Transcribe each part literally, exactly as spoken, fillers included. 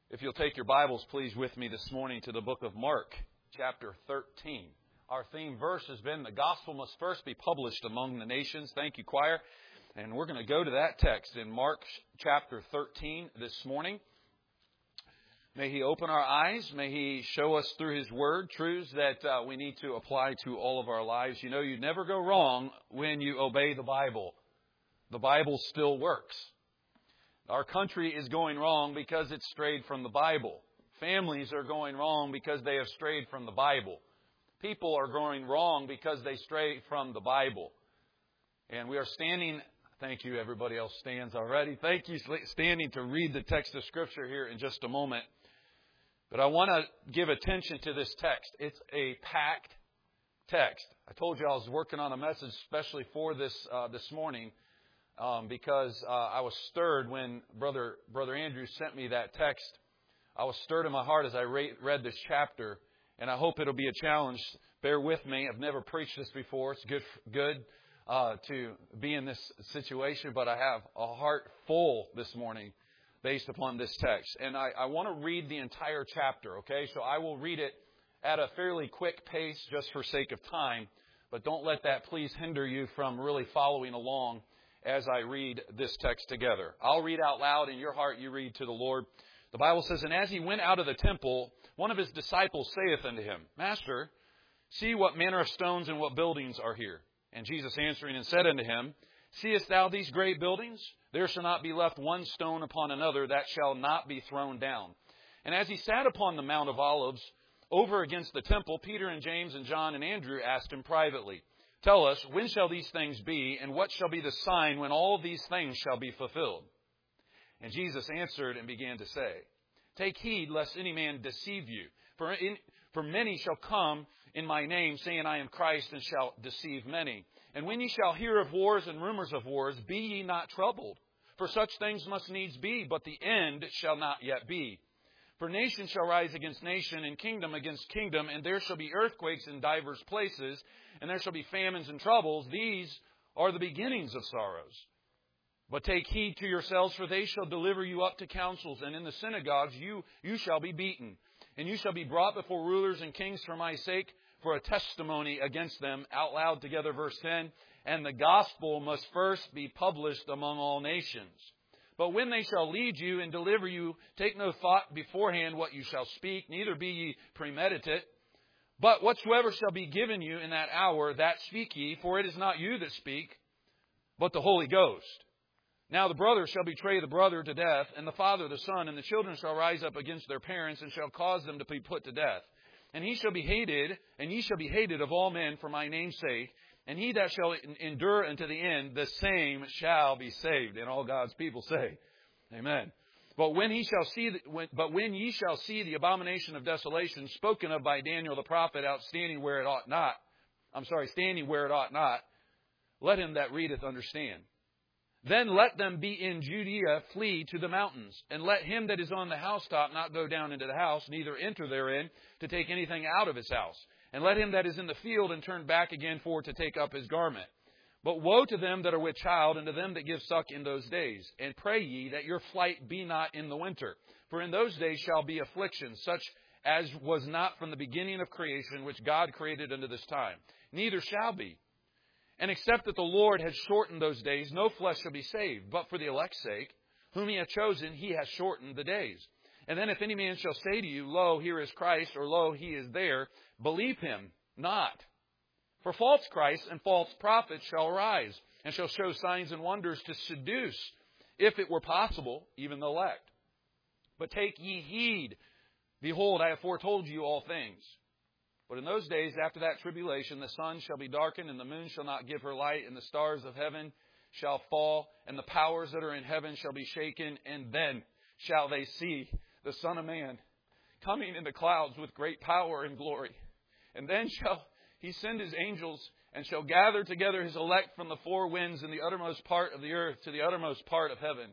If you'll take your Bibles, please, with me this morning to the book of Mark, chapter thirteen. Our theme verse has been, the gospel must first be published among the nations. Thank you, choir. And we're going to go to that text in Mark chapter thirteen this morning. May He open our eyes. May He show us through His Word truths that uh, we need to apply to all of our lives. You know, you never go wrong when you obey the Bible. The Bible still works. Our country is going wrong because it's strayed from the Bible. Families are going wrong because they have strayed from the Bible. People are going wrong because they stray from the Bible. And we are standing, thank you, everybody else stands already. Thank you, standing to read the text of Scripture here in just a moment. But I want to give attention to this text. It's a packed text. I told you I was working on a message especially for this uh, this morning. Um, because uh, I was stirred when Brother Brother Andrew sent me that text. I was stirred in my heart as I re- read this chapter, and I hope it'll be a challenge. Bear with me. I've never preached this before. It's good good uh, to be in this situation, but I have a heart full this morning based upon this text. And I, I want to read the entire chapter, okay? So I will read it at a fairly quick pace just for sake of time, but don't let that please hinder you from really following along as I read this text together. I'll read out loud. In your heart you read to the Lord. The Bible says, And as he went out of the temple, one of his disciples saith unto him, Master, see what manner of stones and what buildings are here. And Jesus answering and said unto him, Seest thou these great buildings? There shall not be left one stone upon another that shall not be thrown down. And as he sat upon the Mount of Olives, over against the temple, Peter and James and John and Andrew asked him privately, Tell us, when shall these things be, and what shall be the sign when all these things shall be fulfilled? And Jesus answered and began to say, Take heed lest any man deceive you. For, in, for many shall come in my name, saying, I am Christ, and shall deceive many. And when ye shall hear of wars and rumors of wars, be ye not troubled. For such things must needs be, but the end shall not yet be. For nation shall rise against nation, and kingdom against kingdom, and there shall be earthquakes in divers places, and there shall be famines and troubles. These are the beginnings of sorrows. But take heed to yourselves, for they shall deliver you up to councils, and in the synagogues you, you shall be beaten. And you shall be brought before rulers and kings for my sake, for a testimony against them. Out loud together, verse ten. And the gospel must first be published among all nations. But when they shall lead you and deliver you, take no thought beforehand what you shall speak, neither be ye premeditate. But whatsoever shall be given you in that hour, that speak ye, for it is not you that speak, but the Holy Ghost. Now the brother shall betray the brother to death, and the father the son, and the children shall rise up against their parents, and shall cause them to be put to death. And he shall be hated, and ye shall be hated of all men for my name's sake. And he that shall endure unto the end, the same shall be saved. And all God's people say, Amen. But when he shall see, the, when, but when ye shall see the abomination of desolation spoken of by Daniel the prophet, outstanding where it ought not, I'm sorry, standing where it ought not, let him that readeth understand. Then let them be in Judea flee to the mountains, and let him that is on the housetop not go down into the house, neither enter therein to take anything out of his house. And let him that is in the field and turn back again for to take up his garment. But woe to them that are with child, and to them that give suck in those days. And pray ye that your flight be not in the winter. For in those days shall be affliction, such as was not from the beginning of creation, which God created unto this time. Neither shall be. And except that the Lord has shortened those days, no flesh shall be saved. But for the elect's sake, whom he hath chosen, he hath shortened the days. And then if any man shall say to you, Lo, here is Christ, or Lo, he is there, believe him not. For false Christs and false prophets shall arise, and shall show signs and wonders to seduce, if it were possible, even the elect. But take ye heed, behold, I have foretold you all things. But in those days, after that tribulation, the sun shall be darkened, and the moon shall not give her light, and the stars of heaven shall fall, and the powers that are in heaven shall be shaken, and then shall they see the Son of Man coming in the clouds with great power and glory. And then shall he send his angels, and shall gather together his elect from the four winds in the uttermost part of the earth to the uttermost part of heaven.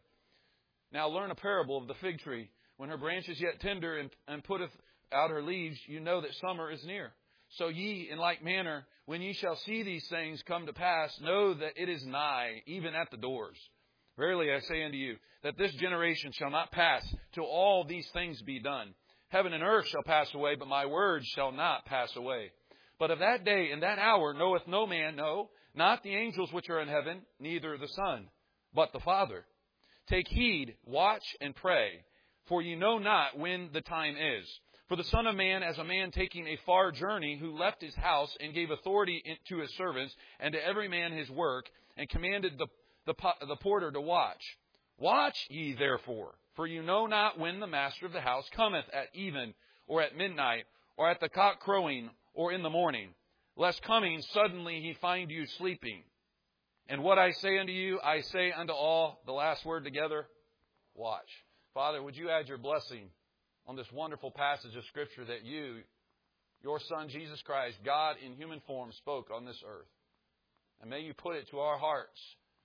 Now learn a parable of the fig tree. When her branch is yet tender, and, and putteth out her leaves, you know that summer is near. So ye, in like manner, when ye shall see these things come to pass, know that it is nigh, even at the doors. Verily I say unto you, that this generation shall not pass till all these things be done. Heaven and earth shall pass away, but my words shall not pass away. But of that day and that hour knoweth no man, no, not the angels which are in heaven, neither the Son, but the Father. Take heed, watch, and pray, for ye know not when the time is. For the Son of Man, as a man taking a far journey, who left his house and gave authority to his servants, and to every man his work, and commanded the, the, the porter to watch. Watch ye therefore, for you know not when the master of the house cometh, at even, or at midnight, or at the cock crowing, or in the morning, lest coming suddenly he find you sleeping. And what I say unto you, I say unto all, the last word together, watch. Father, would you add your blessing on this wonderful passage of Scripture that you, your Son, Jesus Christ, God in human form, spoke on this earth. And may you put it to our hearts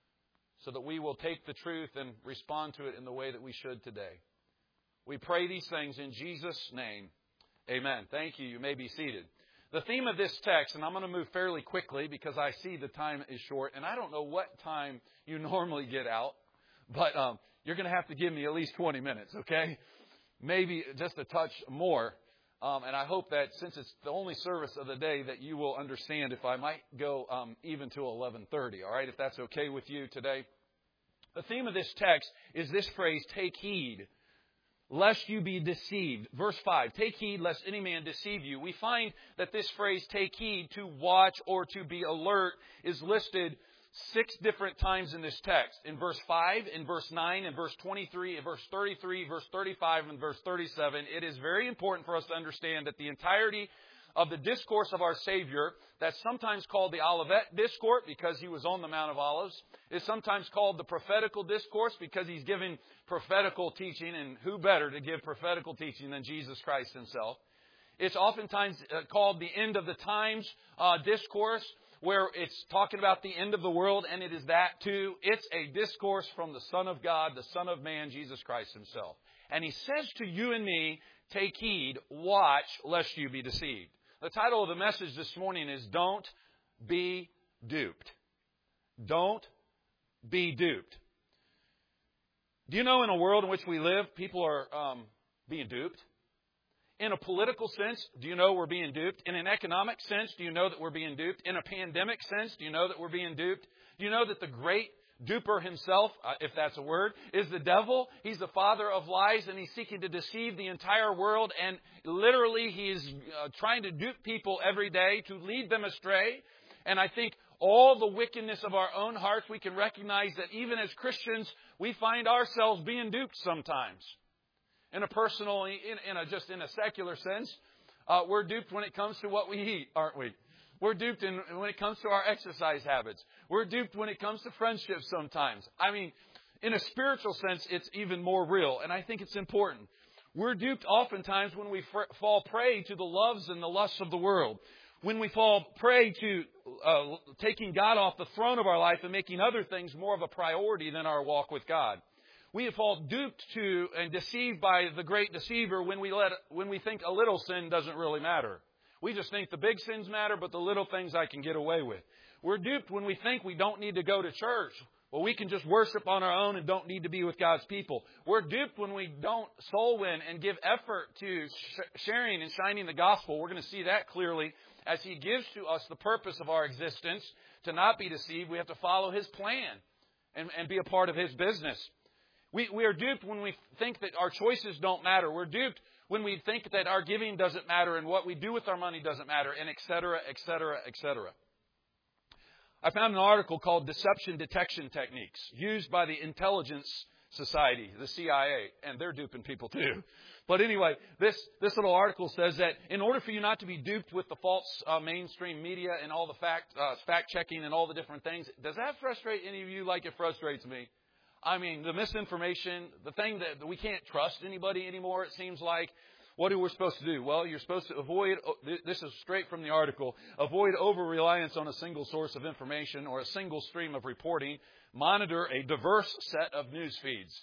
so that we will take the truth and respond to it in the way that we should today. We pray these things in Jesus' name. Amen. Thank you. You may be seated. The theme of this text, and I'm going to move fairly quickly because I see the time is short, and I don't know what time you normally get out, but um, you're going to have to give me at least twenty minutes, okay? Maybe just a touch more. Um, and I hope that since it's the only service of the day that you will understand if I might go um, even to eleven thirty, all right, if that's okay with you today. The theme of this text is this phrase, take heed, lest you be deceived. Verse five, take heed lest any man deceive you. We find that this phrase, take heed, to watch or to be alert, is listed six different times in this text. In verse five, in verse nine, in verse twenty-three, in verse thirty-three, verse thirty-five, and verse thirty-seven. It is very important for us to understand that the entirety of the discourse of our Savior, that's sometimes called the Olivet Discourse because he was on the Mount of Olives, is sometimes called the Prophetical Discourse because he's giving prophetical teaching, and who better to give prophetical teaching than Jesus Christ himself. It's oftentimes called the End of the Times uh, Discourse, where it's talking about the end of the world, and it is that too. It's a discourse from the Son of God, the Son of Man, Jesus Christ himself. And he says to you and me, take heed, watch, lest you be deceived. The title of the message this morning is Don't Be Duped. Don't be duped. Do you know in a world in which we live, people are um, being duped? In a political sense, do you know we're being duped? In an economic sense, do you know that we're being duped? In a pandemic sense, do you know that we're being duped? Do you know that the great duper himself, uh, if that's a word, is the devil? He's the father of lies, and he's seeking to deceive the entire world. And literally, he's uh, trying to dupe people every day to lead them astray. And I think all the wickedness of our own hearts, we can recognize that even as Christians, we find ourselves being duped sometimes. In a personal, in, in a just in a secular sense, uh, we're duped when it comes to what we eat, aren't we? We're duped in, when it comes to our exercise habits. We're duped when it comes to friendships sometimes. I mean, in a spiritual sense, it's even more real, and I think it's important. We're duped oftentimes when we fr- fall prey to the loves and the lusts of the world. When we fall prey to uh, taking God off the throne of our life and making other things more of a priority than our walk with God. We fall duped to and deceived by the great deceiver when we let when we think a little sin doesn't really matter. We just think the big sins matter, but the little things I can get away with. We're duped when we think we don't need to go to church. Well, we can just worship on our own and don't need to be with God's people. We're duped when we don't soul win and give effort to sh- sharing and shining the gospel. We're going to see that clearly as He gives to us the purpose of our existence. To not be deceived, we have to follow His plan and, and be a part of His business. We, we are duped when we think that our choices don't matter. We're duped when we think that our giving doesn't matter and what we do with our money doesn't matter, and et cetera, et cetera, et cetera. I found an article called Deception Detection Techniques, used by the Intelligence Society, the C I A, and they're duping people too. But anyway, this, this little article says that in order for you not to be duped with the false uh, mainstream media and all the fact uh, fact-checking and all the different things, does that frustrate any of you like it frustrates me? I mean, the misinformation, the thing that we can't trust anybody anymore, it seems like. What are we supposed to do? Well, you're supposed to avoid, this is straight from the article, avoid over-reliance on a single source of information or a single stream of reporting. Monitor a diverse set of news feeds.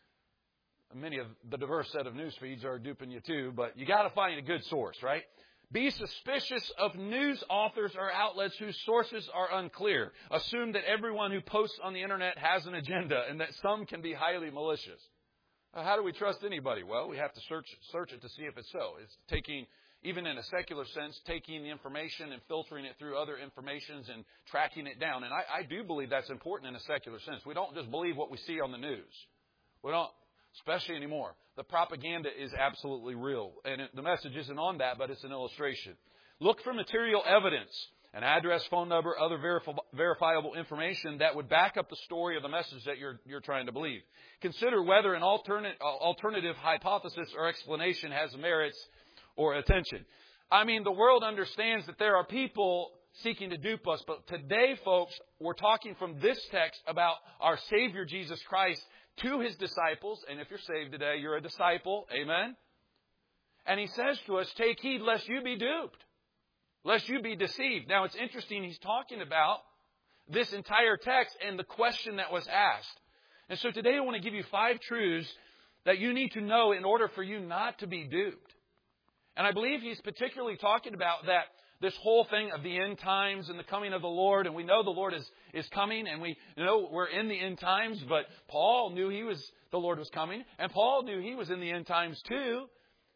Many of the diverse set of news feeds are duping you too, but you got to find a good source, right? Be suspicious of news authors or outlets whose sources are unclear. Assume that everyone who posts on the internet has an agenda and that some can be highly malicious. How do we trust anybody? Well, we have to search search it to see if it's so. It's taking, even in a secular sense, taking the information and filtering it through other informations and tracking it down. And I, I do believe that's important in a secular sense. We don't just believe what we see on the news. We don't, especially anymore. The propaganda is absolutely real. And it, the message isn't on that, but it's an illustration. Look for material evidence, an address, phone number, other verif- verifiable information that would back up the story or the message that you're, you're trying to believe. Consider whether an alternate, uh, alternative hypothesis or explanation has merits or attention. I mean, the world understands that there are people seeking to dupe us. But today, folks, we're talking from this text about our Savior Jesus Christ to His disciples. And if you're saved today, you're a disciple. Amen. And He says to us, take heed lest you be duped, lest you be deceived. Now, it's interesting. He's talking about this entire text and the question that was asked. And so today I want to give you five truths that you need to know in order for you not to be duped. And I believe he's particularly talking about that this whole thing of the end times and the coming of the Lord. And we know the Lord is, is coming, and we know we're in the end times, but Paul knew he was the Lord was coming, and Paul knew he was in the end times too.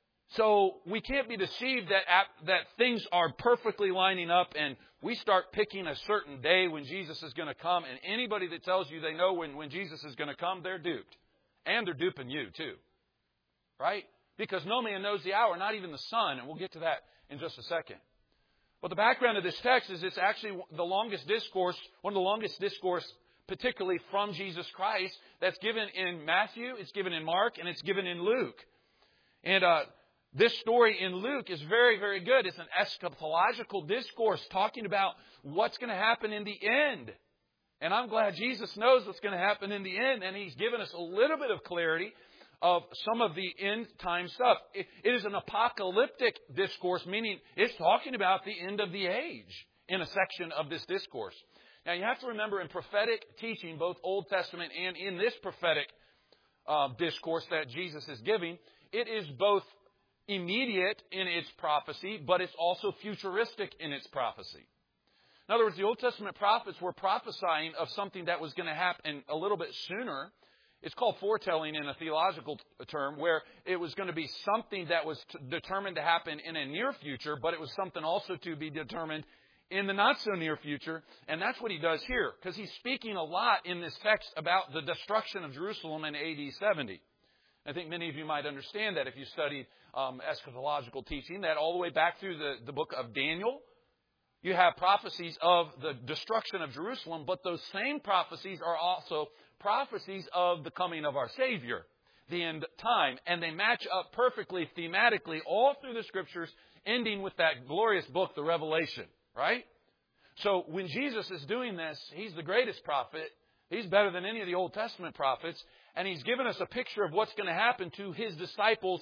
So we can't be deceived that that things are perfectly lining up and we start picking a certain day when Jesus is going to come. And anybody that tells you they know when, when Jesus is going to come, they're duped. And they're duping you too. Right? Because no man knows the hour, not even the Son. And we'll get to that in just a second. But the background of this text is it's actually the longest discourse, one of the longest discourse, particularly from Jesus Christ, that's given in Matthew, it's given in Mark, and it's given in Luke. And uh, this story in Luke is very, very good. It's an eschatological discourse talking about what's going to happen in the end. And I'm glad Jesus knows what's going to happen in the end. And He's given us a little bit of clarity of some of the end time stuff. It is an apocalyptic discourse, meaning it's talking about the end of the age in a section of this discourse. Now, you have to remember in prophetic teaching, both Old Testament and in this prophetic uh, discourse that Jesus is giving, it is both immediate in its prophecy, but it's also futuristic in its prophecy. In other words, the Old Testament prophets were prophesying of something that was going to happen a little bit sooner. It's called foretelling in a theological term, where it was going to be something that was t- determined to happen in a near future, but it was something also to be determined in the not so near future. And that's what he does here, because he's speaking a lot in this text about the destruction of Jerusalem in A D seventy. I think many of you might understand that if you studied um, eschatological teaching, that all the way back through the, the book of Daniel, you have prophecies of the destruction of Jerusalem, but those same prophecies are also prophecies of the coming of our Savior, the end time. And they match up perfectly thematically all through the Scriptures, ending with that glorious book, the Revelation, right? So when Jesus is doing this, He's the greatest prophet. He's better than any of the Old Testament prophets. And He's given us a picture of what's going to happen to His disciples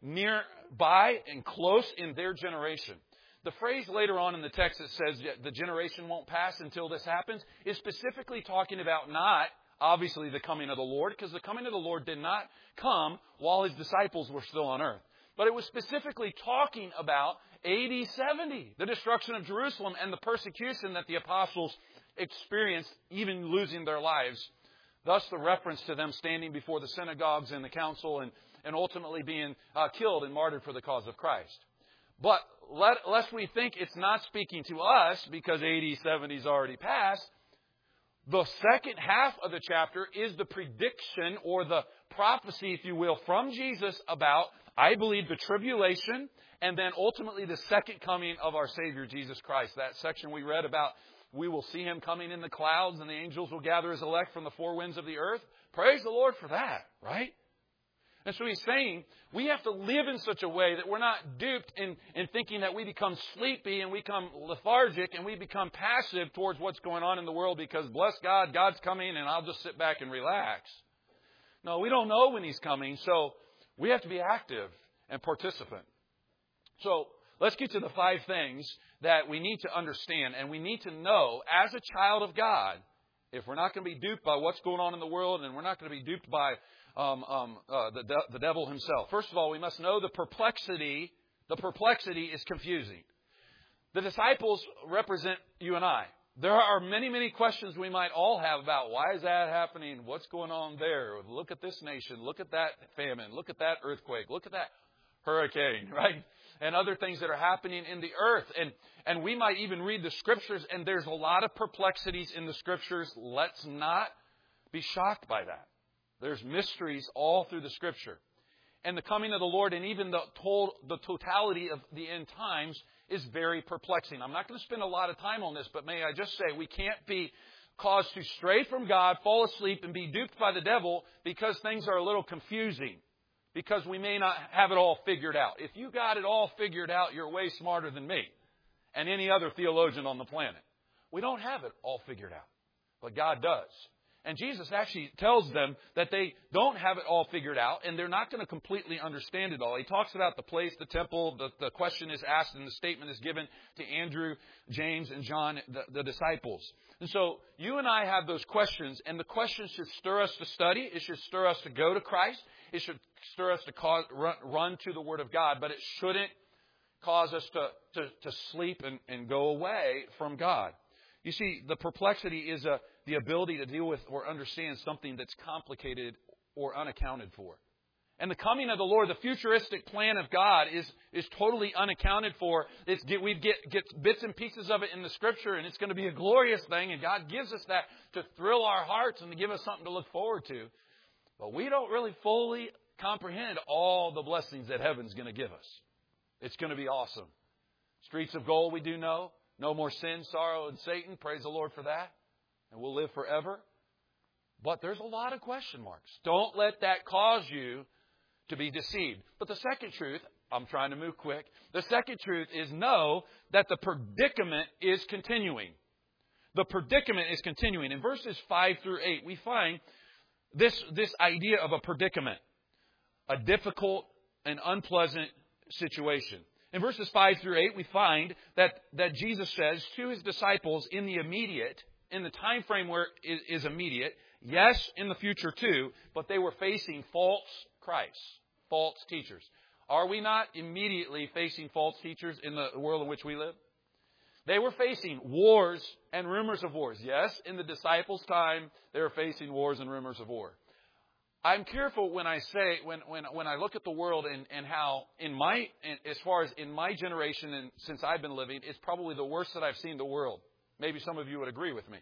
nearby and close in their generation. The phrase later on in the text that says the generation won't pass until this happens is specifically talking about not, obviously, the coming of the Lord, because the coming of the Lord did not come while His disciples were still on earth. But it was specifically talking about A D seventy, the destruction of Jerusalem and the persecution that the apostles experienced, even losing their lives. Thus, the reference to them standing before the synagogues and the council and, and ultimately being uh, killed and martyred for the cause of Christ. But let, lest we think it's not speaking to us because A D seventy is already passed, the second half of the chapter is the prediction or the prophecy, if you will, from Jesus about, I believe, the tribulation and then ultimately the second coming of our Savior, Jesus Christ. That section we read about, we will see Him coming in the clouds and the angels will gather His elect from the four winds of the earth. Praise the Lord for that, right? And so he's saying we have to live in such a way that we're not duped in, in thinking that we become sleepy and we become lethargic and we become passive towards what's going on in the world because, bless God, God's coming and I'll just sit back and relax. No, we don't know when He's coming, so we have to be active and participant. So let's get to the five things that we need to understand and we need to know as a child of God. If we're not going to be duped by what's going on in the world and we're not going to be duped by Um, um, uh, the, de- the devil himself. First of all, we must know the perplexity The perplexity is confusing. The disciples represent you and I. There are many, many questions we might all have about why is that happening? What's going on there? Look at this nation. Look at that famine. Look at that earthquake. Look at that hurricane, right? And other things that are happening in the earth. And, and we might even read the Scriptures, and there's a lot of perplexities in the Scriptures. Let's not be shocked by that. There's mysteries all through the Scripture. And the coming of the Lord and even the, told, the totality of the end times is very perplexing. I'm not going to spend a lot of time on this, but may I just say we can't be caused to stray from God, fall asleep, and be duped by the devil because things are a little confusing. Because we may not have it all figured out. If you got it all figured out, you're way smarter than me and any other theologian on the planet. We don't have it all figured out, but God does. And Jesus actually tells them that they don't have it all figured out and they're not going to completely understand it all. He talks about the place, the temple, the, the question is asked and the statement is given to Andrew, James, and John, the, the disciples. And so you and I have those questions, and the questions should stir us to study. It should stir us to go to Christ. It should stir us to cause, run, run to the Word of God, but it shouldn't cause us to, to, to sleep and, and go away from God. You see, the perplexity is a, the ability to deal with or understand something that's complicated or unaccounted for. And the coming of the Lord, the futuristic plan of God is, is totally unaccounted for. It's, we get, get bits and pieces of it in the Scripture, and it's going to be a glorious thing, and God gives us that to thrill our hearts and to give us something to look forward to. But we don't really fully comprehend all the blessings that heaven's going to give us. It's going to be awesome. Streets of gold, we do know. No more sin, sorrow, and Satan. Praise the Lord for that. And we'll live forever. But there's a lot of question marks. Don't let that cause you to be deceived. But the second truth, I'm trying to move quick. The second truth is know that the predicament is continuing. The predicament is continuing. In verses five through eight, we find this, this idea of a predicament. A difficult and unpleasant situation. In verses five through eight, we find that, that Jesus says to His disciples in the immediate, in the time frame where it is immediate, yes, in the future too, but they were facing false Christs, false teachers. Are we not immediately facing false teachers in the world in which we live? They were facing wars and rumors of wars. Yes, in the disciples' time, they were facing wars and rumors of war. I'm careful when I say, when, when, when I look at the world and, and how in my, as far as in my generation and since I've been living, it's probably the worst that I've seen the world. Maybe some of you would agree with me.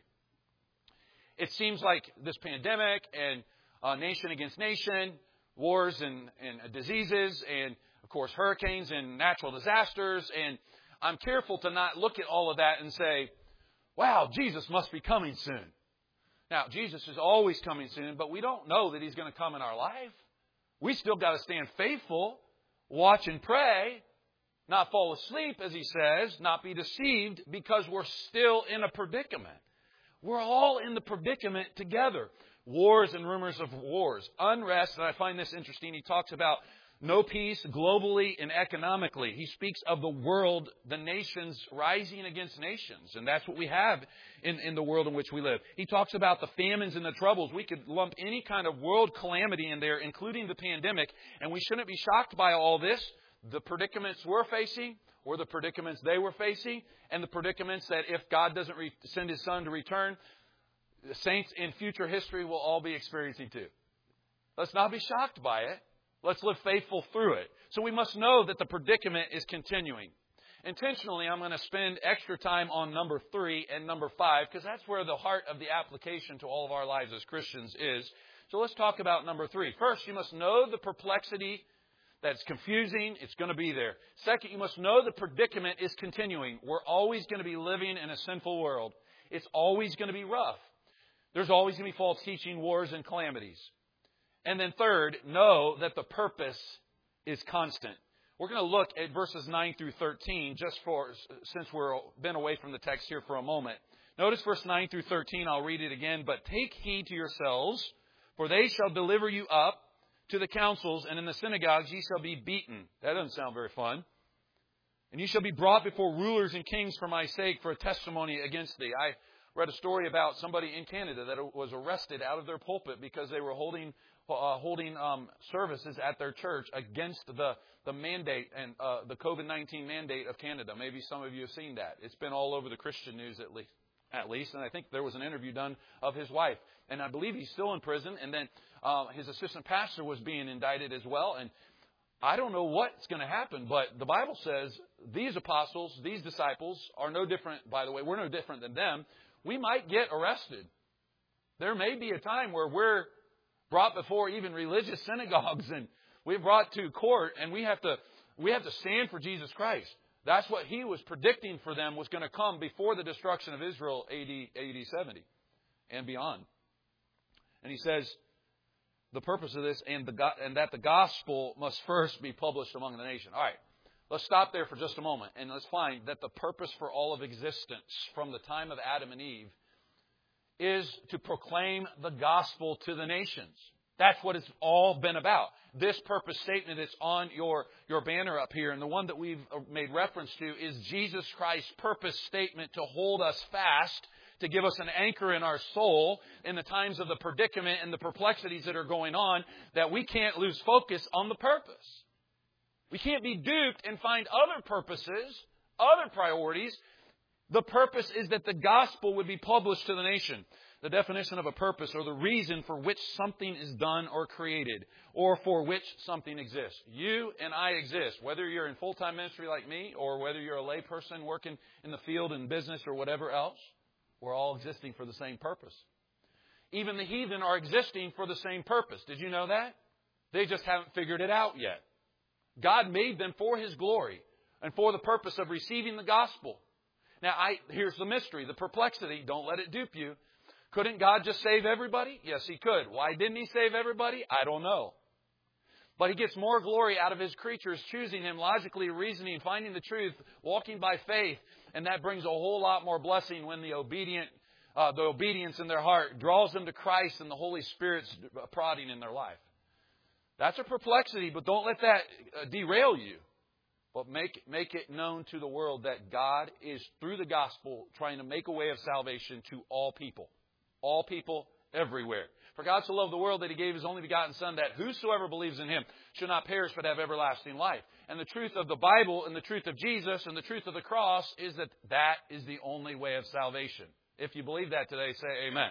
It seems like this pandemic and uh, nation against nation, wars and, and diseases and, of course, hurricanes and natural disasters. And I'm careful to not look at all of that and say, wow, Jesus must be coming soon. Now, Jesus is always coming soon, but we don't know that He's going to come in our life. We still got to stand faithful, watch and pray, not fall asleep, as He says, not be deceived, because we're still in a predicament. We're all in the predicament together. Wars and rumors of wars, unrest, and I find this interesting. He talks about no peace globally and economically. He speaks of the world, the nations rising against nations. And that's what we have in, in the world in which we live. He talks about the famines and the troubles. We could lump any kind of world calamity in there, including the pandemic. And we shouldn't be shocked by all this. The predicaments we're facing or the predicaments they were facing, and the predicaments that if God doesn't re- send His Son to return, the saints in future history will all be experiencing too. Let's not be shocked by it. Let's live faithful through it. So we must know that the predicament is continuing. Intentionally, I'm going to spend extra time on number three and number five because that's where the heart of the application to all of our lives as Christians is. So let's talk about number three. First, you must know the perplexity that's confusing. It's going to be there. Second, you must know the predicament is continuing. We're always going to be living in a sinful world. It's always going to be rough. There's always going to be false teaching, wars, and calamities. And then third, know that the purpose is constant. We're going to look at verses nine through thirteen just for, since we've been away from the text here for a moment. Notice verse nine through thirteen. I'll read it again. But take heed to yourselves, for they shall deliver you up to the councils, and in the synagogues ye shall be beaten. That doesn't sound very fun. And you shall be brought before rulers and kings for my sake, for a testimony against thee. I read a story about somebody in Canada that was arrested out of their pulpit because they were holding uh, holding um, services at their church against the, the mandate and uh, the COVID nineteen mandate of Canada. Maybe some of you have seen that. It's been all over the Christian news at least. At least, and I think there was an interview done of his wife. And I believe he's still in prison. And then uh, his assistant pastor was being indicted as well. And I don't know what's going to happen, but the Bible says these apostles, these disciples are no different, by the way, we're no different than them. We might get arrested. There may be a time where we're brought before even religious synagogues and we're brought to court and we have to we have to stand for Jesus Christ. That's what he was predicting for them was going to come before the destruction of Israel A D seventy and beyond. And he says the purpose of this and, the, and that the gospel must first be published among the nation. All right, let's stop there for just a moment and let's find that the purpose for all of existence from the time of Adam and Eve is to proclaim the gospel to the nations. That's what it's all been about. This purpose statement that's on your, your banner up here, and the one that we've made reference to, is Jesus Christ's purpose statement to hold us fast, to give us an anchor in our soul in the times of the predicament and the perplexities that are going on, that we can't lose focus on the purpose. We can't be duped and find other purposes, other priorities. The purpose is that the gospel would be published to the nation. The definition of a purpose, or the reason for which something is done or created, or for which something exists. You and I exist, whether you're in full-time ministry like me, or whether you're a lay person working in the field and business or whatever else. We're all existing for the same purpose. Even the heathen are existing for the same purpose. Did you know that? They just haven't figured it out yet. God made them for His glory and for the purpose of receiving the gospel. Now, I, here's the mystery, the perplexity. Don't let it dupe you. Couldn't God just save everybody? Yes, He could. Why didn't He save everybody? I don't know. But He gets more glory out of His creatures, choosing Him, logically reasoning, finding the truth, walking by faith. And that brings a whole lot more blessing when the obedient, uh, the obedience in their heart draws them to Christ and the Holy Spirit's prodding in their life. That's a perplexity, but don't let that uh, derail you. But make, make it known to the world that God is, through the gospel, trying to make a way of salvation to all people. All people everywhere. For God so loved the world that He gave His only begotten Son, that whosoever believes in Him should not perish but have everlasting life. And the truth of the Bible and the truth of Jesus and the truth of the cross is that that is the only way of salvation. If you believe that today, say amen.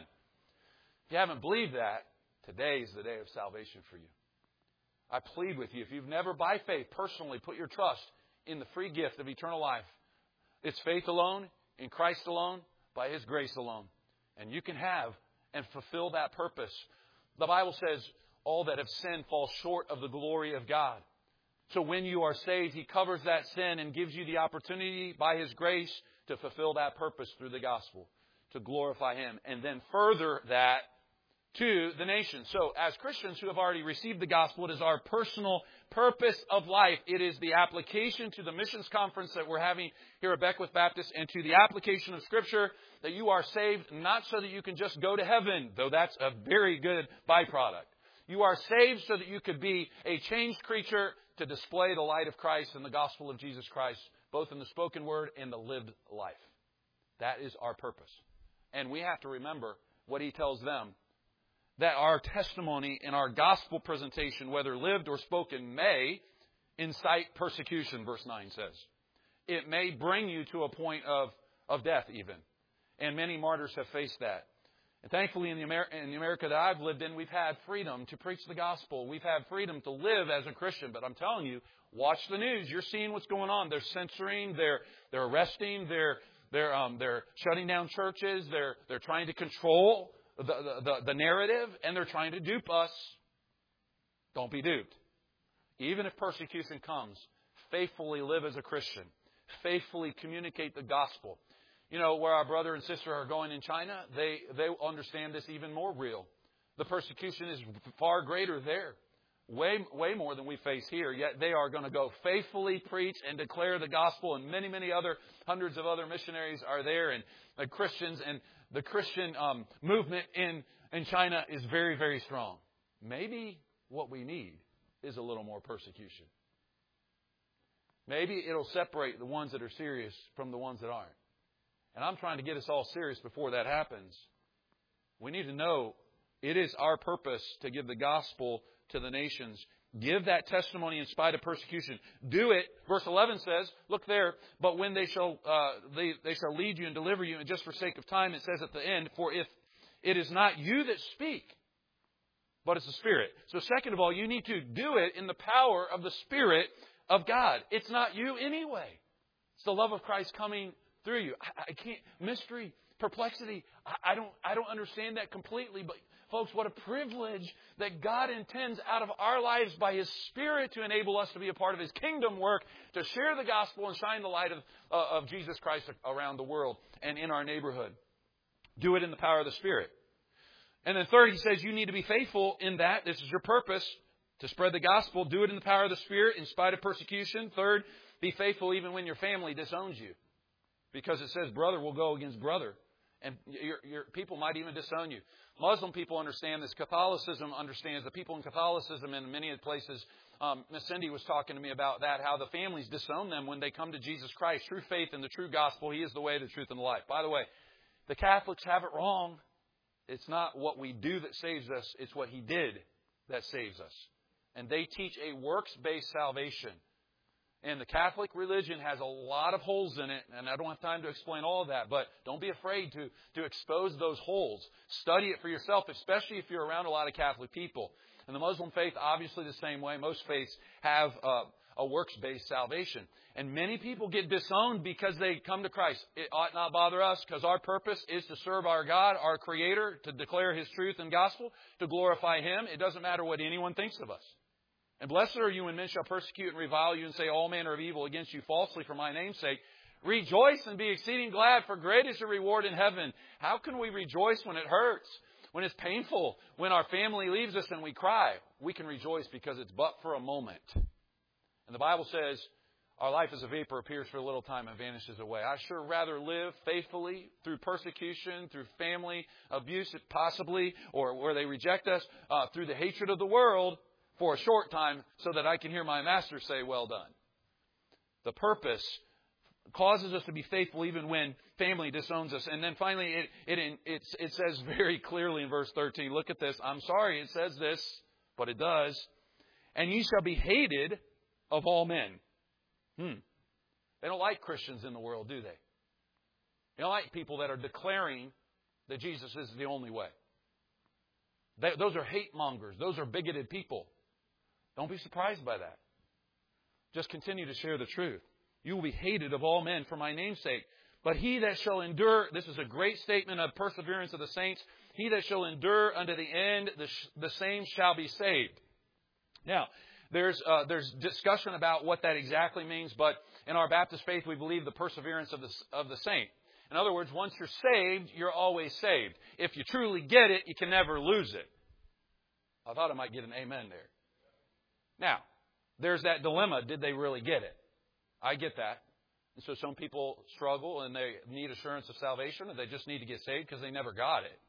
If you haven't believed that, today is the day of salvation for you. I plead with you, if you've never by faith personally put your trust in the free gift of eternal life, it's faith alone, in Christ alone, by His grace alone. And you can have and fulfill that purpose. The Bible says all that have sinned fall short of the glory of God. So when you are saved, He covers that sin and gives you the opportunity by His grace to fulfill that purpose through the gospel, to glorify Him, and then further that to the nation. So as Christians who have already received the gospel, it is our personal purpose of life. It is the application to the missions conference that we're having here at Beckwith Baptist, and to the application of Scripture, that you are saved not so that you can just go to heaven, though that's a very good byproduct. You are saved so that you could be a changed creature to display the light of Christ and the gospel of Jesus Christ, both in the spoken word and the lived life. That is our purpose. And we have to remember what He tells them, that our testimony and our gospel presentation, whether lived or spoken, may incite persecution, verse nine says. It may bring you to a point of, of death even. And many martyrs have faced that. And thankfully, in the, Amer- in the America that I've lived in, we've had freedom to preach the gospel. We've had freedom to live as a Christian. But I'm telling you, watch the news. You're seeing what's going on. They're censoring. They're they're arresting. They're they're um, they're shutting down churches. They're they're trying to control the, the the the narrative, and they're trying to dupe us. Don't be duped. Even if persecution comes, faithfully live as a Christian. Faithfully communicate the gospel. You know, where our brother and sister are going in China, they, they understand this even more real. The persecution is far greater there. Way, way more than we face here. Yet they are going to go faithfully preach and declare the gospel. And many, many other, hundreds of other missionaries are there. And the Christians and the Christian um, movement in, in China is very, very strong. Maybe what we need is a little more persecution. Maybe it'll separate the ones that are serious from the ones that aren't. And I'm trying to get us all serious before that happens. We need to know It is our purpose to give the gospel to the nations. Give that testimony in spite of persecution. Do it. Verse eleven says, look there, but when they shall uh, they, they shall lead you and deliver you, and just for sake of time, it says at the end, for if it is not you that speak, but it's the Spirit. So second of all, you need to do it in the power of the Spirit of God. It's not you anyway. It's the love of Christ coming through you. I, I can't, mystery, perplexity, I, I don't I don't understand that completely, but folks, what a privilege that God intends out of our lives by His Spirit to enable us to be a part of His kingdom work, to share the gospel and shine the light of, uh, of Jesus Christ around the world and in our neighborhood. Do it in the power of the Spirit. And then third, he says you need to be faithful in that. This is your purpose, to spread the gospel. Do it in the power of the Spirit in spite of persecution. Third, be faithful even when your family disowns you. Because it says brother will go against brother. And your, your people might even disown you. Muslim people understand this. Catholicism understands. The people in Catholicism in many places, um, Miss Cindy was talking to me about that, how the families disown them when they come to Jesus Christ. True faith in the true gospel. He is the way, the truth, and the life. By the way, the Catholics have it wrong. It's not what we do that saves us. It's what He did that saves us. And they teach a works-based salvation. And the Catholic religion has a lot of holes in it, and I don't have time to explain all of that, but don't be afraid to, to expose those holes. Study it for yourself, especially if you're around a lot of Catholic people. And the Muslim faith, obviously the same way. Most faiths have uh, a works-based salvation. And many people get disowned because they come to Christ. It ought not bother us, because our purpose is to serve our God, our Creator, to declare His truth and gospel, to glorify Him. It doesn't matter what anyone thinks of us. And blessed are you when men shall persecute and revile you and say all manner of evil against you falsely for my name's sake. Rejoice and be exceeding glad, for great is your reward in heaven. How can we rejoice when it hurts, when it's painful, when our family leaves us and we cry? We can rejoice because it's but for a moment. And the Bible says our life is a vapor, appears for a little time and vanishes away. I sure rather live faithfully through persecution, through family abuse possibly, or where they reject us, uh, through the hatred of the world, for a short time, so that I can hear my Master say, well done. The purpose causes us to be faithful even when family disowns us. And then finally, it it it, it says very clearly in verse thirteen, look at this. I'm sorry it says this, but it does. And ye shall be hated of all men. Hmm. They don't like Christians in the world, do they? They don't like people that are declaring that Jesus is the only way. They, those are hate mongers. Those are bigoted people. Don't be surprised by that. Just continue to share the truth. You will be hated of all men for my name's sake. But he that shall endure, this is a great statement of perseverance of the saints. He that shall endure unto the end, the, the same shall be saved. Now, there's uh, there's discussion about what that exactly means. But in our Baptist faith, we believe the perseverance of the, of the saint. In other words, once you're saved, you're always saved. If you truly get it, you can never lose it. I thought I might get an amen there. Now, there's that dilemma. Did they really get it? I get that. And so some people struggle and they need assurance of salvation, or they just need to get saved because they never got it.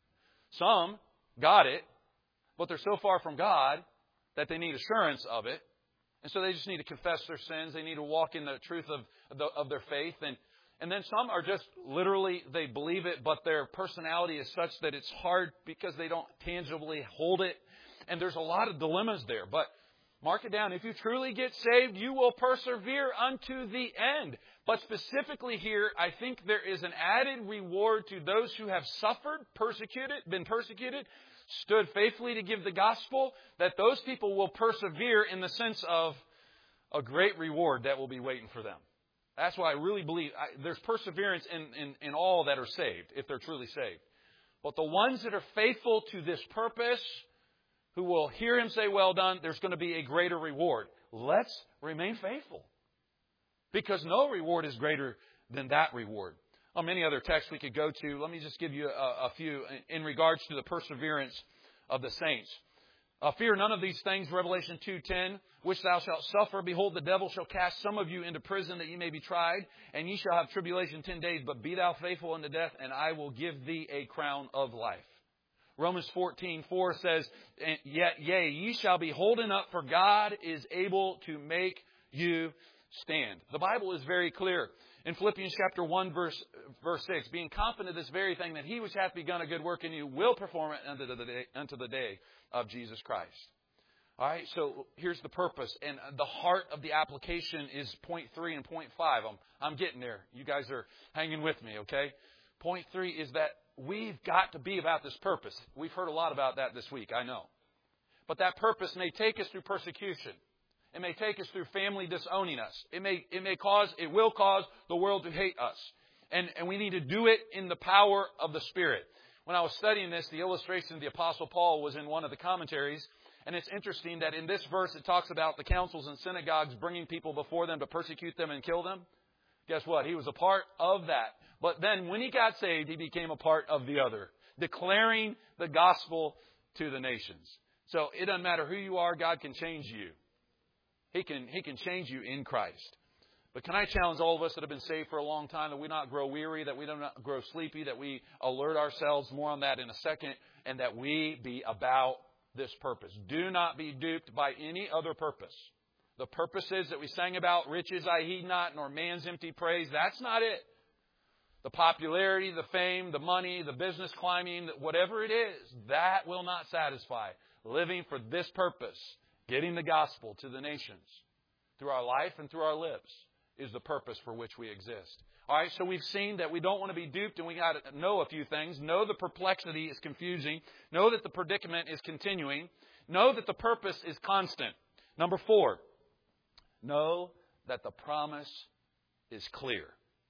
Some got it, but they're so far from God that they need assurance of it. And so they just need to confess their sins. They need to walk in the truth of, the, of their faith. And, and then some are just literally, they believe it, but their personality is such that it's hard because they don't tangibly hold it. And there's a lot of dilemmas there. But mark it down. If you truly get saved, you will persevere unto the end. But specifically here, I think there is an added reward to those who have suffered, persecuted, been persecuted, stood faithfully to give the gospel, that those people will persevere in the sense of a great reward that will be waiting for them. That's why I really believe I, there's perseverance in, in, in all that are saved, if they're truly saved. But the ones that are faithful to this purpose, who will hear Him say, well done, there's going to be a greater reward. Let's remain faithful. Because no reward is greater than that reward. On many other texts we could go to, let me just give you a, a few in regards to the perseverance of the saints. Uh, Fear none of these things, Revelation two ten, which thou shalt suffer. Behold, the devil shall cast some of you into prison that ye may be tried, and ye shall have tribulation ten days. But be thou faithful unto death, and I will give thee a crown of life. Romans fourteen four says, Yet, yea, ye shall be holden up, for God is able to make you stand. The Bible is very clear. In Philippians chapter one, verse, verse six, being confident of this very thing, that he which hath begun a good work in you will perform it unto the day, unto the day of Jesus Christ. All right, so here's the purpose. And the heart of the application is point three and point five. I'm, I'm getting there. You guys are hanging with me, okay? Point three is that we've got to be about this purpose. We've heard a lot about that this week, I know. But that purpose may take us through persecution. It may take us through family disowning us. It may, it may cause, it will cause the world to hate us. And, and we need to do it in the power of the Spirit. When I was studying this, the illustration of the Apostle Paul was in one of the commentaries. And it's interesting that in this verse it talks about the councils and synagogues bringing people before them to persecute them and kill them. Guess what? He was a part of that. But then when he got saved, he became a part of the other, declaring the gospel to the nations. So it doesn't matter who you are, God can change you. He can, he can change you in Christ. But can I challenge all of us that have been saved for a long time that we not grow weary, that we don't grow sleepy, that we alert ourselves, more on that in a second, and that we be about this purpose. Do not be duped by any other purpose. The purposes that we sang about, riches I heed not, nor man's empty praise, that's not it. The popularity, the fame, the money, the business climbing, whatever it is, that will not satisfy. Living for this purpose, getting the gospel to the nations through our life and through our lips, is the purpose for which we exist. All right, so we've seen that we don't want to be duped, and we got to know a few things. Know the perplexity is confusing. Know that the predicament is continuing. Know that the purpose is constant. Number four, know that the promise is clear.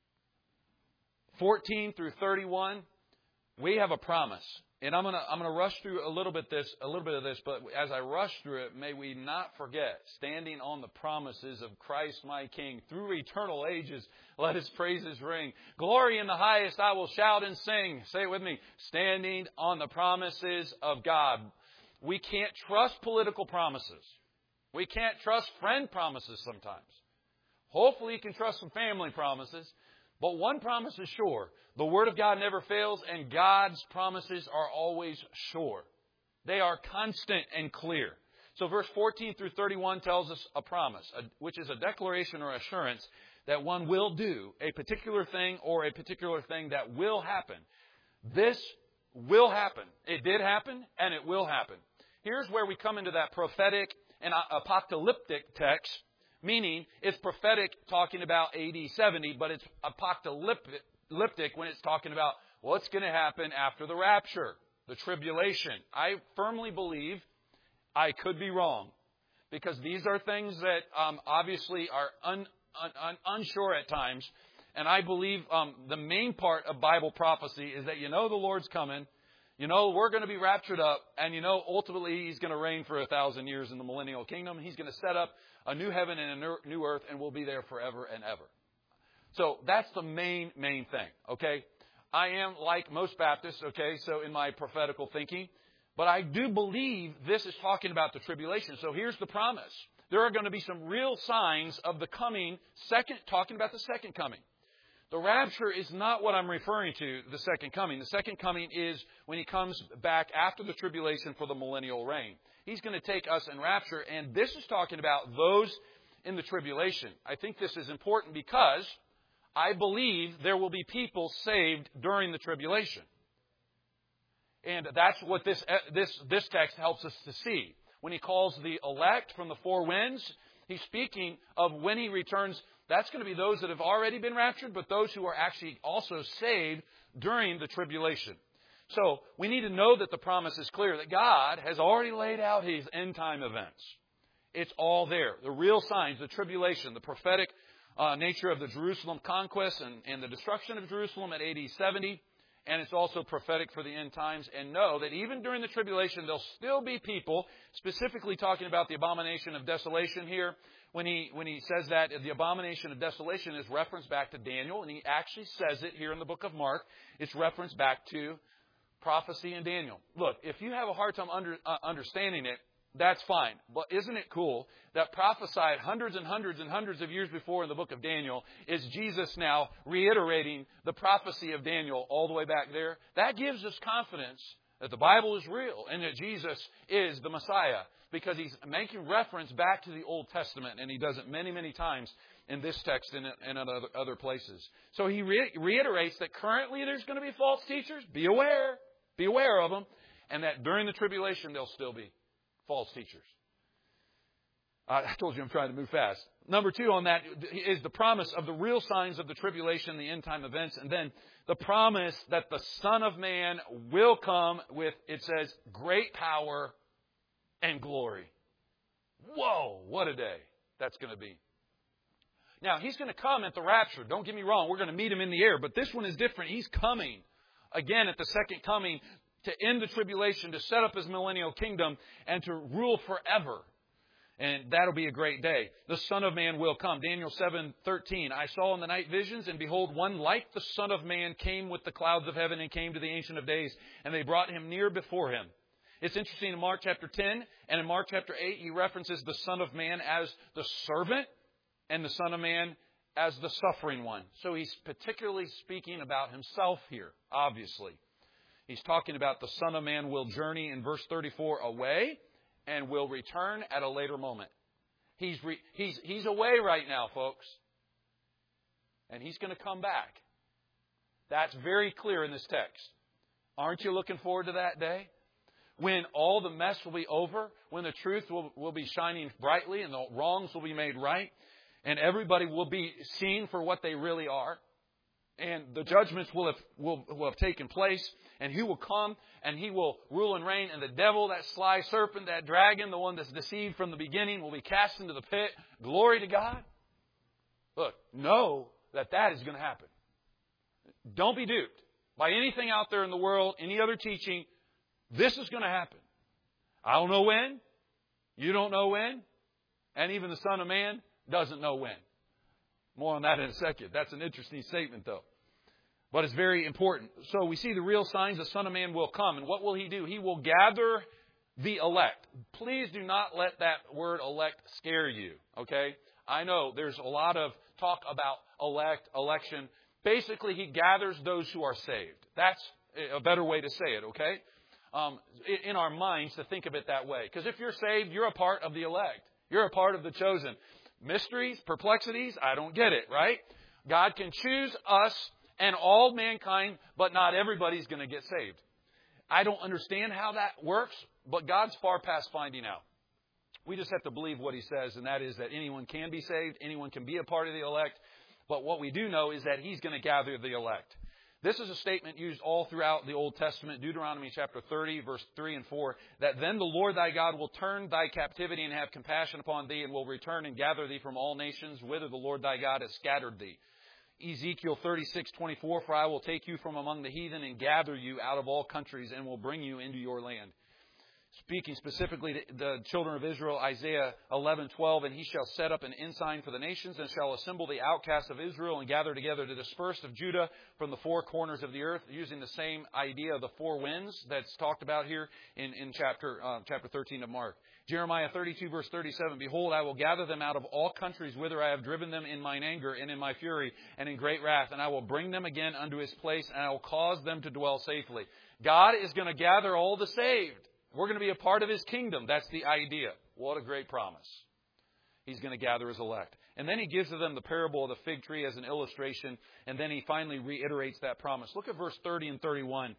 fourteen through thirty-one, we have a promise. And I'm gonna I'm gonna rush through a little bit this a little bit of this, but as I rush through it, may we not forget, standing on the promises of Christ my King through eternal ages, let His praises ring. Glory in the highest, I will shout and sing. Say it with me. Standing on the promises of God. We can't trust political promises. We can't trust friend promises sometimes. Hopefully you can trust some family promises. But one promise is sure. The Word of God never fails, and God's promises are always sure. They are constant and clear. So verse fourteen through thirty-one tells us a promise, which is a declaration or assurance that one will do a particular thing or a particular thing that will happen. This will happen. It did happen, and it will happen. Here's where we come into that prophetic and apocalyptic text. Meaning, it's prophetic talking about A D seventy, but it's apocalyptic when it's talking about what's going to happen after the rapture, the tribulation. I firmly believe, I could be wrong, because these are things that um, obviously are un, un, un, unsure at times. And I believe um, the main part of Bible prophecy is that you know the Lord's coming. You know, we're going to be raptured up, and you know, ultimately He's going to reign for a thousand years in the millennial kingdom. He's going to set up a new heaven and a new earth, and we'll be there forever and ever. So that's the main, main thing, okay? I am like most Baptists, okay, so in my prophetical thinking, but I do believe this is talking about the tribulation. So here's the promise. There are going to be some real signs of the coming second, talking about the second coming. The rapture is not what I'm referring to, the second coming. The second coming is when He comes back after the tribulation for the millennial reign. He's going to take us in rapture, and this is talking about those in the tribulation. I think this is important because I believe there will be people saved during the tribulation. And that's what this, this, this text helps us to see. When He calls the elect from the four winds, He's speaking of when He returns. That's going to be those that have already been raptured, but those who are actually also saved during the tribulation. So we need to know that the promise is clear, that God has already laid out His end time events. It's all there. The real signs, the tribulation, the prophetic uh, nature of the Jerusalem conquest and, and the destruction of Jerusalem at A D seventy. And it's also prophetic for the end times. And know that even during the tribulation, there'll still be people, specifically talking about the abomination of desolation here. When he when he says that, the abomination of desolation is referenced back to Daniel, and he actually says it here in the book of Mark. It's referenced back to prophecy in Daniel. Look, if you have a hard time under, uh, understanding it, that's fine. But isn't it cool that prophesied hundreds and hundreds and hundreds of years before in the book of Daniel is Jesus now reiterating the prophecy of Daniel all the way back there? That gives us confidence that the Bible is real and that Jesus is the Messiah. because he's making reference back to the Old Testament, and he does it many, many times in this text and in other, other places. So he re- reiterates that currently there's going to be false teachers. Be aware. Be aware of them. And that during the tribulation there'll still be false teachers. I told you I'm trying to move fast. Number two on that is the promise of the real signs of the tribulation, the end time events, and then the promise that the Son of Man will come with, it says, great power and glory. Whoa, what a day that's going to be. Now, He's going to come at the rapture. Don't get me wrong, we're going to meet Him in the air, but this one is different. He's coming again at the second coming to end the tribulation, to set up His millennial kingdom, and to rule forever. And that'll be a great day. The Son of Man will come. Daniel seven thirteen. I saw in the night visions, and behold, one like the Son of Man came with the clouds of heaven and came to the Ancient of Days, and they brought Him near before Him. It's interesting in Mark chapter ten and in Mark chapter eight, He references the Son of Man as the servant and the Son of Man as the suffering one. So He's particularly speaking about Himself here, obviously. He's talking about the Son of Man will journey in verse thirty-four away, and will return at a later moment. He's, re, he's, he's away right now, folks. And He's going to come back. That's very clear in this text. Aren't you looking forward to that day? When all the mess will be over, when the truth will, will be shining brightly and the wrongs will be made right, and everybody will be seen for what they really are. And the judgments will have, will, will have taken place, and He will come, and He will rule and reign, and the devil, that sly serpent, that dragon, the one that's deceived from the beginning, will be cast into the pit. Glory to God. Look, know that that is going to happen. Don't be duped by anything out there in the world, any other teaching. This is going to happen. I don't know when. You don't know when. And even the Son of Man doesn't know when. More on that in a second. That's an interesting statement, though. But it's very important. So we see the real signs the Son of Man will come. And what will He do? He will gather the elect. Please do not let that word elect scare you. Okay? I know there's a lot of talk about elect, election. Basically, He gathers those who are saved. That's a better way to say it, okay? Um, in our minds to think of it that way. Because if you're saved, you're a part of the elect. You're a part of the chosen. Mysteries, perplexities, I don't get it, right? God can choose us and all mankind, but not everybody's going to get saved. I don't understand how that works, but God's far past finding out. We just have to believe what He says, and that is that anyone can be saved, anyone can be a part of the elect, but what we do know is that He's going to gather the elect. This is a statement used all throughout the Old Testament, Deuteronomy chapter thirty, verse three and four, that then the Lord thy God will turn thy captivity and have compassion upon thee, and will return and gather thee from all nations, whither the Lord thy God has scattered thee. Ezekiel thirty-six twenty-four, for I will take you from among the heathen and gather you out of all countries, and will bring you into your land. Speaking specifically to the children of Israel, Isaiah eleven twelve, and he shall set up an ensign for the nations, and shall assemble the outcasts of Israel, and gather together the dispersed of Judah from the four corners of the earth, using the same idea of the four winds that's talked about here in, in chapter uh, chapter thirteen of Mark. Jeremiah thirty-two, verse thirty-seven, behold, I will gather them out of all countries whither I have driven them in mine anger and in my fury and in great wrath, and I will bring them again unto His place, and I will cause them to dwell safely. God is going to gather all the saved. We're going to be a part of His kingdom. That's the idea. What a great promise. He's going to gather His elect. And then He gives to them the parable of the fig tree as an illustration. And then He finally reiterates that promise. Look at verse thirty and thirty-one.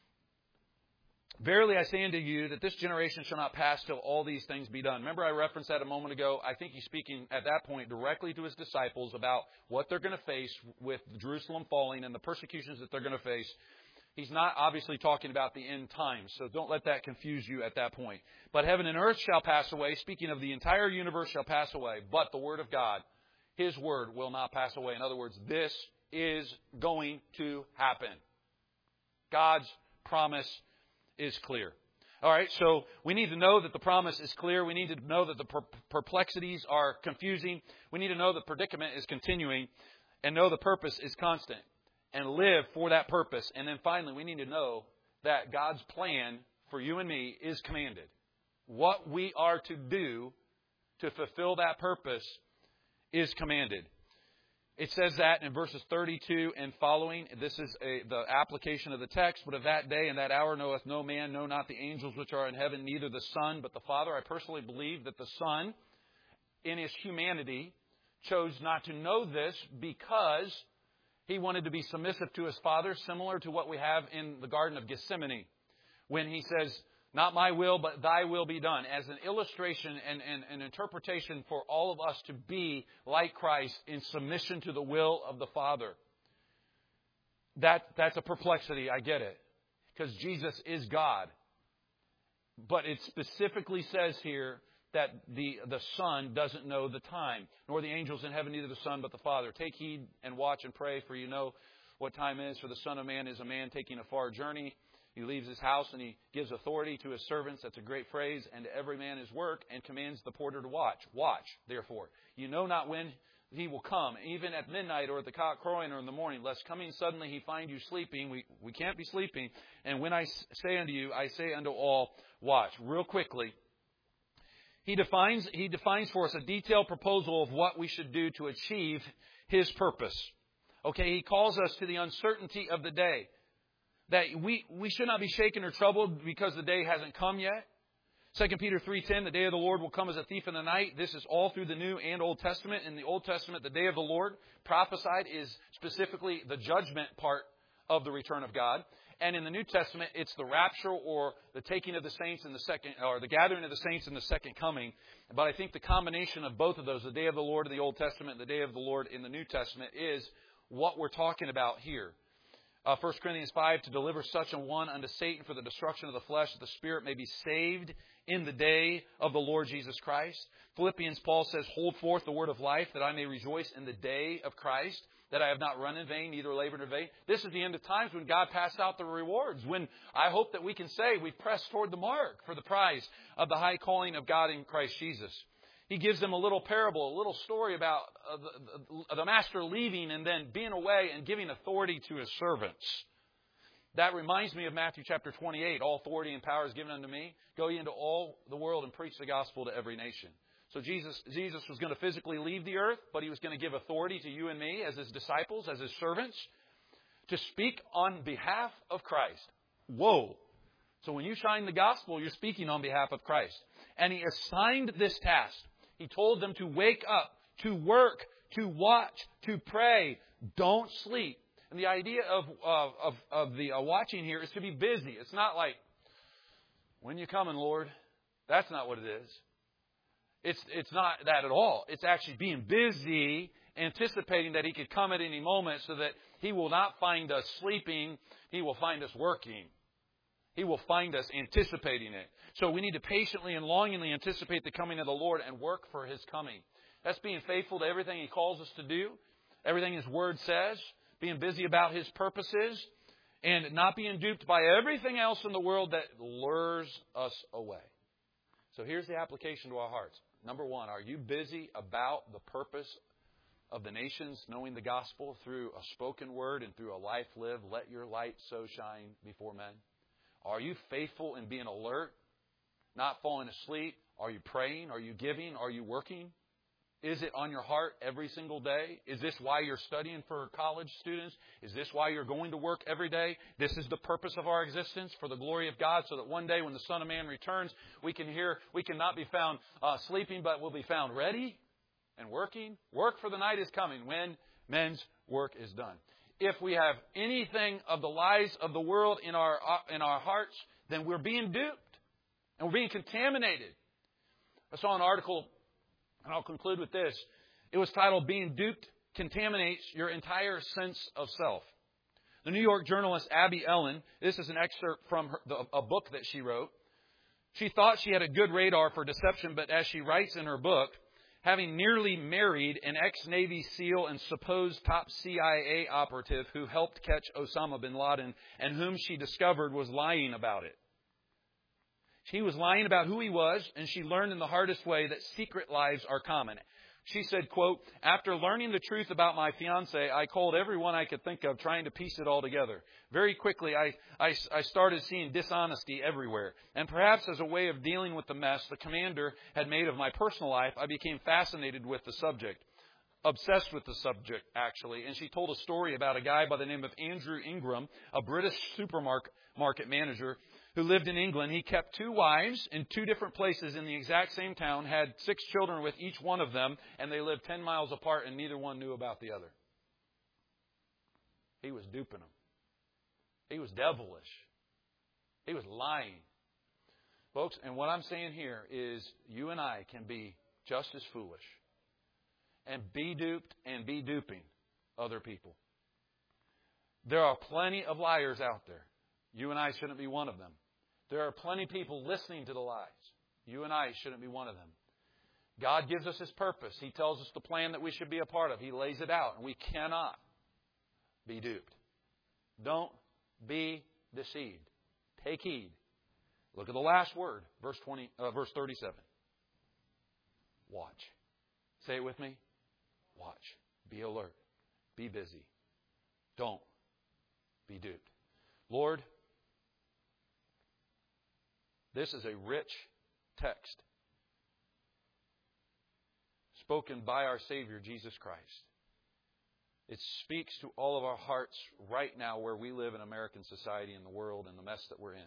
Verily I say unto you that this generation shall not pass till all these things be done. Remember I referenced that a moment ago. I think He's speaking at that point directly to His disciples about what they're going to face with Jerusalem falling and the persecutions that they're going to face. He's not obviously talking about the end times, so don't let that confuse you at that point. But heaven and earth shall pass away. Speaking of the entire universe shall pass away. But the Word of God, His Word will not pass away. In other words, this is going to happen. God's promise is clear. All right, so we need to know that the promise is clear. We need to know that the per- perplexities are confusing. We need to know the predicament is continuing and know the purpose is constant. And live for that purpose. And then finally, we need to know that God's plan for you and me is commanded. What we are to do to fulfill that purpose is commanded. It says that in verses thirty-two and following. This is a, the application of the text. But of that day and that hour knoweth no man, no, not the angels which are in heaven, neither the Son, but the Father. I personally believe that the Son, in His humanity, chose not to know this because He wanted to be submissive to His Father, similar to what we have in the Garden of Gethsemane, when He says, not my will, but thy will be done, as an illustration and an interpretation for all of us to be like Christ in submission to the will of the Father. That, that's a perplexity, I get it, because Jesus is God. But it specifically says here that the, the Son doesn't know the time, nor the angels in heaven, neither the Son, but the Father. Take heed and watch and pray, for you know what time is, for the Son of Man is a man taking a far journey. He leaves his house and he gives authority to his servants. That's a great phrase. And to every man his work, and commands the porter to watch. Watch, therefore. You know not when he will come, even at midnight or at the cock crowing or in the morning, lest coming suddenly he find you sleeping. We, we can't be sleeping. And when I say unto you, I say unto all, watch. Real quickly, he defines, he defines for us a detailed proposal of what we should do to achieve His purpose. Okay, He calls us to the uncertainty of the day. That we, we should not be shaken or troubled because the day hasn't come yet. Second Peter three ten, the day of the Lord will come as a thief in the night. This is all through the New and Old Testament. In the Old Testament, the day of the Lord prophesied is specifically the judgment part of the return of God. And in the New Testament, it's the rapture or the taking of the saints in the second, or the gathering of the saints in the second coming. But I think the combination of both of those, the day of the Lord in the Old Testament, the day of the Lord in the New Testament, is what we're talking about here. Uh, First Corinthians five, to deliver such a one unto Satan for the destruction of the flesh, that the spirit may be saved in the day of the Lord Jesus Christ. Philippians, Paul says, hold forth the word of life, that I may rejoice in the day of Christ, that I have not run in vain, neither labored in vain. This is the end of times when God passed out the rewards, when I hope that we can say we've pressed toward the mark for the prize of the high calling of God in Christ Jesus. He gives them a little parable, a little story about uh, the, the master leaving and then being away and giving authority to his servants. That reminds me of Matthew chapter twenty-eight. All authority and power is given unto me. Go ye into all the world and preach the gospel to every nation. So Jesus, Jesus was going to physically leave the earth, but He was going to give authority to you and me as His disciples, as His servants, to speak on behalf of Christ. Whoa! So when you shine the gospel, you're speaking on behalf of Christ. And He assigned this task. He told them to wake up, to work, to watch, to pray. Don't sleep. And the idea of of, of, of the uh, watching here is to be busy. It's not like, when you coming, Lord? That's not what it is. It's, it's not that at all. It's actually being busy, anticipating that He could come at any moment so that He will not find us sleeping. He will find us working. He will find us anticipating it. So we need to patiently and longingly anticipate the coming of the Lord and work for His coming. That's being faithful to everything He calls us to do, everything His Word says, being busy about His purposes, and not being duped by everything else in the world that lures us away. So here's the application to our hearts. Number one, are you busy about the purpose of the nations, knowing the gospel through a spoken word and through a life lived? Let your light so shine before men. Are you faithful in being alert, not falling asleep? Are you praying? Are you giving? Are you working? Is it on your heart every single day? Is this why you're studying for college students? Is this why you're going to work every day? This is the purpose of our existence, for the glory of God, so that one day when the Son of Man returns, we can hear, we can not be found uh, sleeping, but we'll be found ready and working. Work, for the night is coming when men's work is done. If we have anything of the lies of the world in our in our hearts, then we're being duped and we're being contaminated. I saw an article, and I'll conclude with this. It was titled, "Being Duped Contaminates Your Entire Sense of Self." The New York journalist Abby Ellen, this is an excerpt from her, the, a book that she wrote. She thought she had a good radar for deception, but as she writes in her book, having nearly married an ex-Navy SEAL and supposed top C I A operative who helped catch Osama bin Laden and whom she discovered was lying about it. She was lying about who he was, and she learned in the hardest way that secret lives are common. She said, quote, "After learning the truth about my fiancé, I called everyone I could think of trying to piece it all together. Very quickly, I, I, I started seeing dishonesty everywhere. And perhaps as a way of dealing with the mess the commander had made of my personal life, I became fascinated with the subject. obsessed with the subject, actually. And she told a story about a guy by the name of Andrew Ingram, a British supermarket market manager who lived in England. He kept two wives in two different places in the exact same town, had six children with each one of them, and they lived ten miles apart, and neither one knew about the other. He was duping them. He was devilish. He was lying. Folks, and what I'm saying here is you and I can be just as foolish and be duped and be duping other people. There are plenty of liars out there. You and I shouldn't be one of them. There are plenty of people listening to the lies. You and I shouldn't be one of them. God gives us His purpose. He tells us the plan that we should be a part of. He lays it out. And we cannot be duped. Don't be deceived. Take heed. Look at the last word, verse twenty, uh, verse thirty-seven. Watch. Say it with me. Watch. Be alert. Be busy. Don't be duped. Lord, this is a rich text spoken by our Savior, Jesus Christ. It speaks to all of our hearts right now where we live in American society and the world and the mess that we're in.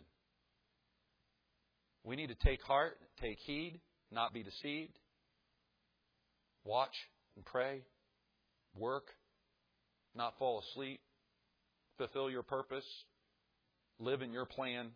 We need to take heart, take heed, not be deceived. Watch and pray. Work, not fall asleep. Fulfill your purpose. Live in your plan.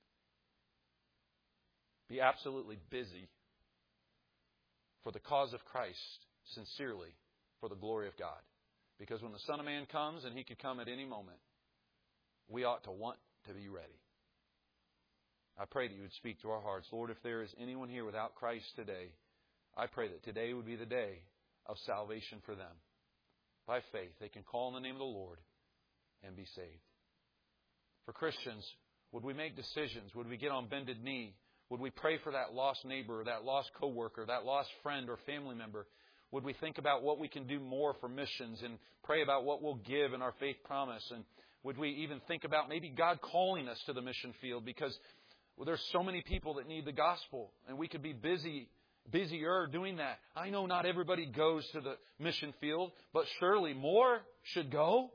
Be absolutely busy for the cause of Christ, sincerely, for the glory of God. Because when the Son of Man comes, and He could come at any moment, we ought to want to be ready. I pray that You would speak to our hearts. Lord, if there is anyone here without Christ today, I pray that today would be the day of salvation for them. By faith, they can call on the name of the Lord and be saved. For Christians, would we make decisions? Would we get on bended knee? Would we pray for that lost neighbor, that lost coworker, that lost friend or family member? Would we think about what we can do more for missions and pray about what we'll give in our faith promise? And would we even think about maybe God calling us to the mission field? Because well, there's so many people that need the gospel, and we could be busy, busier doing that. I know not everybody goes to the mission field, but surely more should go.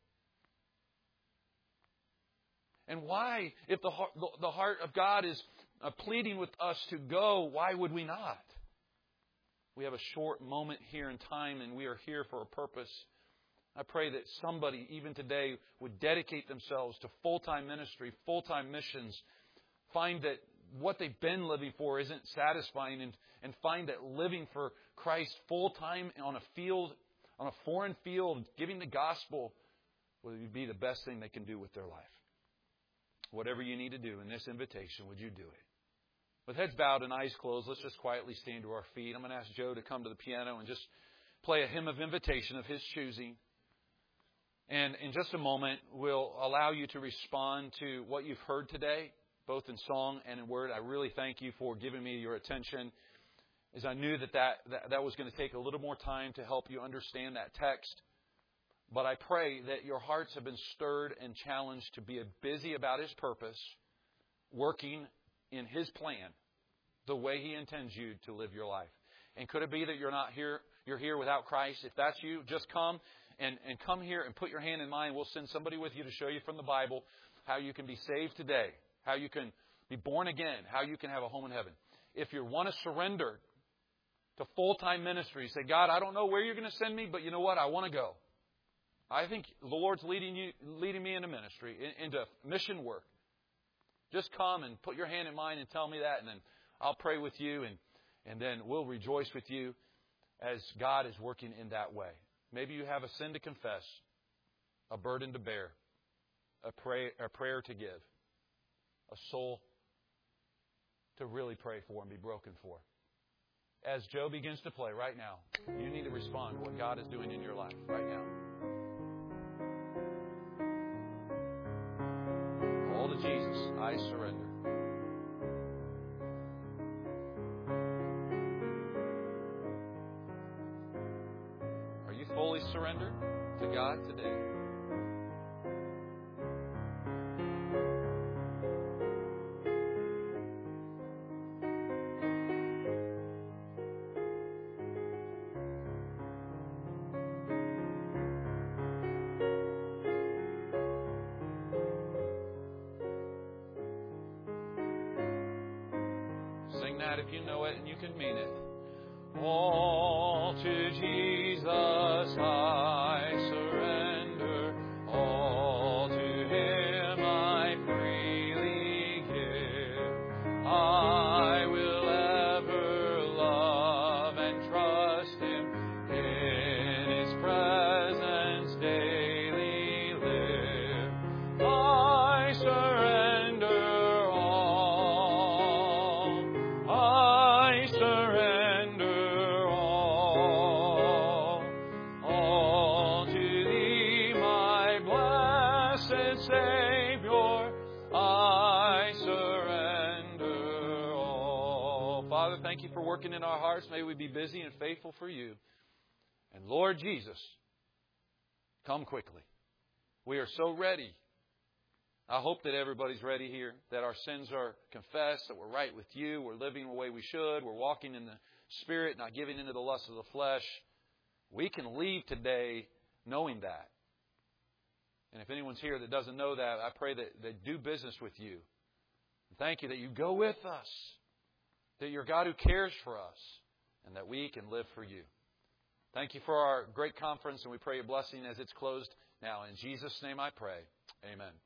And why, if the heart, the heart of God is uh, pleading with us to go, why would we not? We have a short moment here in time, and we are here for a purpose. I pray that somebody, even today, would dedicate themselves to full-time ministry, full-time missions, find that what they've been living for isn't satisfying, and, and find that living for Christ full-time on a field, on a foreign field, giving the gospel, would be the best thing they can do with their life. Whatever you need to do in this invitation, would you do it? With heads bowed and eyes closed, let's just quietly stand to our feet. I'm going to ask Joe to come to the piano and just play a hymn of invitation of his choosing. And in just a moment, we'll allow you to respond to what you've heard today, both in song and in word. I really thank you for giving me your attention, as I knew that that, that, that was going to take a little more time to help you understand that text. But I pray that your hearts have been stirred and challenged to be busy about His purpose, working in His plan, the way He intends you to live your life. And could it be that you're not here, you're here without Christ? If that's you, just come and, and come here and put your hand in mine. We'll send somebody with you to show you from the Bible how you can be saved today, how you can be born again, how you can have a home in heaven. If you want to surrender to full-time ministry, say, God, I don't know where you're going to send me, but you know what? I want to go. I think the Lord's leading you, leading me into ministry, into mission work. Just come and put your hand in mine and tell me that, and then I'll pray with you, and, and then we'll rejoice with you as God is working in that way. Maybe you have a sin to confess, a burden to bear, a, pray, a prayer to give, a soul to really pray for and be broken for. As Joe begins to play right now, you need to respond to what God is doing in your life right now. All to Jesus, I surrender. Are you fully surrendered to God today? that if you know it and you can mean it. All to Jesus I surrender. All to Him I freely give. I will ever love and trust Him. In His presence daily live. I surrender all. I surrender all. All to Thee, my blessed Savior, I surrender all. Father, thank You for working in our hearts. May we be busy and faithful for You. And Lord Jesus, come quickly. We are so ready. I hope that everybody's ready here, that our sins are confessed, that we're right with You, we're living the way we should, we're walking in the Spirit, not giving into the lust of the flesh. We can leave today knowing that. And if anyone's here that doesn't know that, I pray that they do business with You. Thank You that You go with us, that You're God who cares for us, and that we can live for You. Thank You for our great conference, and we pray a blessing as it's closed now. In Jesus' name I pray. Amen.